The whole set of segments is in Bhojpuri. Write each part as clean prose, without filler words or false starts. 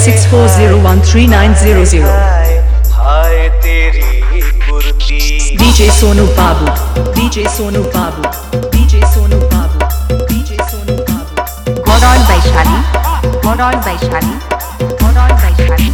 7764013900 हाय तेरी कुर्ती DJ Sonu Babu DJ Sonu Babu DJ Sonu Babu DJ Sonu Babu Godon Vaishali Godon Vaishali Godon Vaishali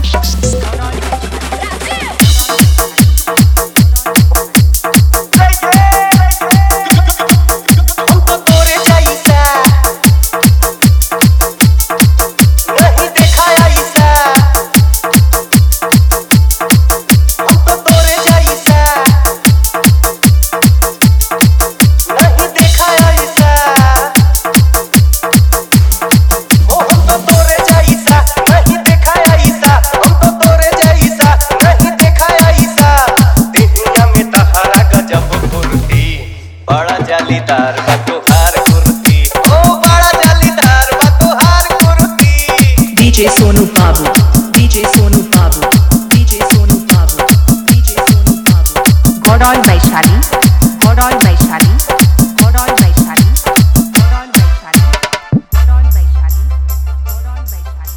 जालीदार बतोहार कुर्ती ओ बड़ा जालीदार बतोहार कुर्ती DJ Sonu Babu DJ Sonu Babu DJ Sonu Babu DJ Sonu Babu Godon Vaishali Godon Vaishali Godon Vaishali Godon Vaishali Godon Vaishali Godon Vaishali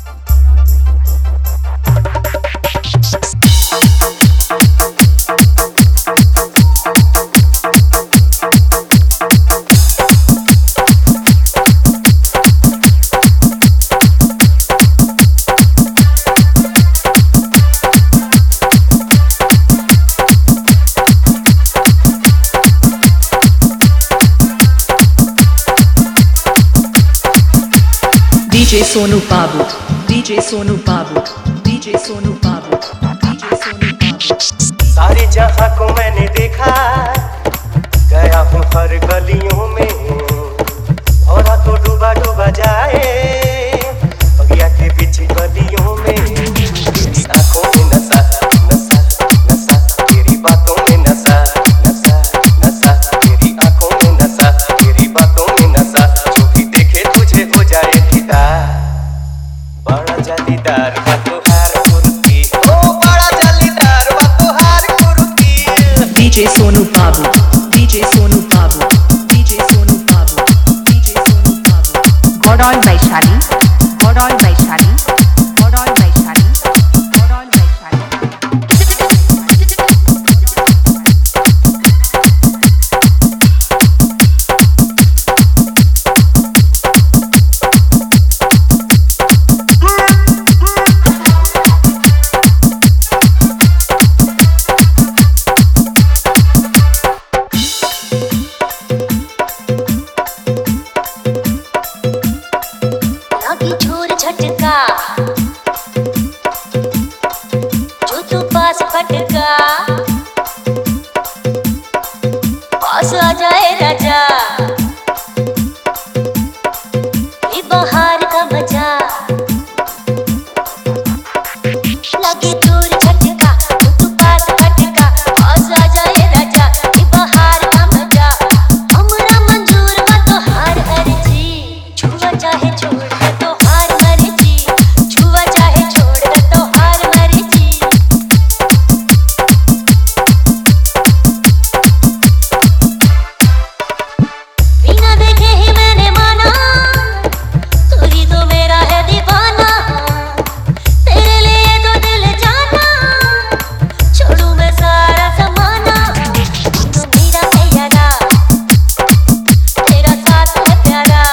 DJ Sonu Babu DJ Sonu Babu DJ Sonu Babu DJ Sonu Babu सारी जहां को मैंने देखा गया हूँ हर गलियों में और तो डूबा डूबा जाए बगिया के पीछे गलियों में तेरी आंखों में नशा नशा नशा तेरी बातों में नशा नशा नशा तेरी आंखों में नशा तेरी बातों में नशा जो भी देखे तुझे हो जाए फिदा बड़ा जालीदार बतोहार कुर्ती ओ बड़ा जालीदार बतोहार कुर्ती DJ Sonu Babu DJ Sonu Babu DJ Sonu Babu DJ Sonu Babu Godon Vaishali Godon Vaishali Godon Vaishali Godon Vaishali लागी छोर झटका जो तू पास फटका पास आ जाए राजा ये बहार का मजा लागी छोर झटका जो तू पास फटका पास आ जाए राजा ये बहार का मजा हमरा मंजूर बा तो हार अर्जी छुआ चाहे छोड़ दे तो हार मर्जी छुआ चाहे छोड़ दे तो हार मर्जी बिना देखे ही मैंने माना तू ही तो मेरा है दीवाना तेरे लिए तो दिल जाना छोड़ू मैं सारा ज़माना तू मेरा है यारा तेरा साथ है प्यारा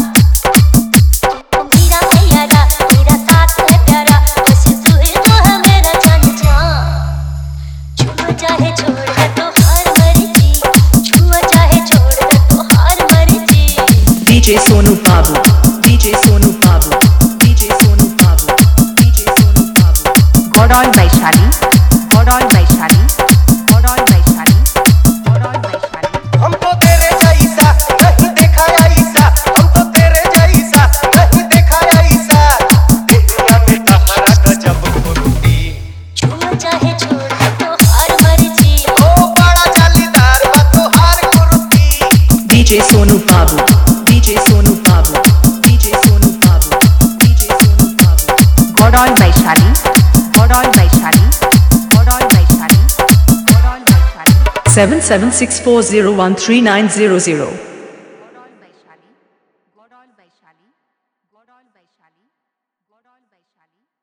मेरा है यारा तेरा साथ है प्यारा बस तू ही तो है मेरा जान जान छुआ चाहे छोड़ दे तो हार मर्जी छुआ चाहे छोड़ दे तो हार मर्जी DJ Sonu Babu DJ Sonu Babu DJ Sonu Babu DJ Sonu Babu Godon Vaishali Godon Vaishali Godon Vaishali Godon Vaishali हमको तेरे जैसा नहीं देखा ऐसा हमको तेरे जैसा नहीं देखा ऐसा दुनिया में तहरा गजब कुर्ती छुआ चाहे छोड़ दे तो हार मर्जी ओ बड़ा जालीदार बतोहार कुर्ती DJ Sonu Babu DJ Sonu Babu DJ Sonu Babu DJ Sonu Babu Godon Vaishali Godon Vaishali Godon Vaishali Godon Vaishali 7764013900 Godon Vaishali Godon Vaishali Godon Vaishali Godon Vaishali